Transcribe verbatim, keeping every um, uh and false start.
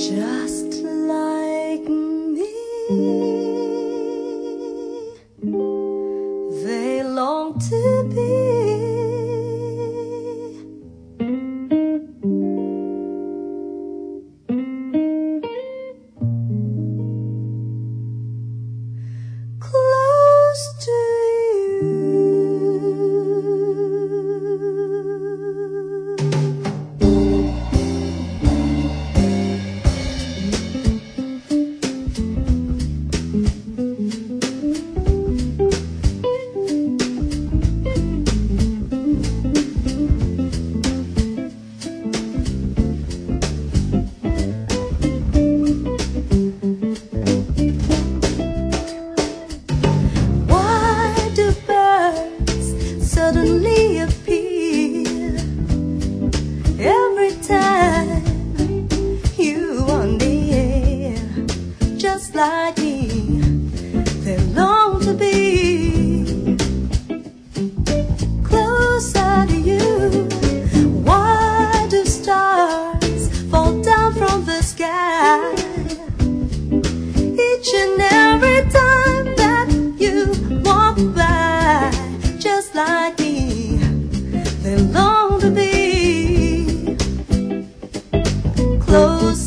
just like me. They long to be close to you. Suddenly appear every time you on the air, just like me. They long to be closer to you. Why do stars fall down from the sky each and every time that you walk by? Just like me, they long to be close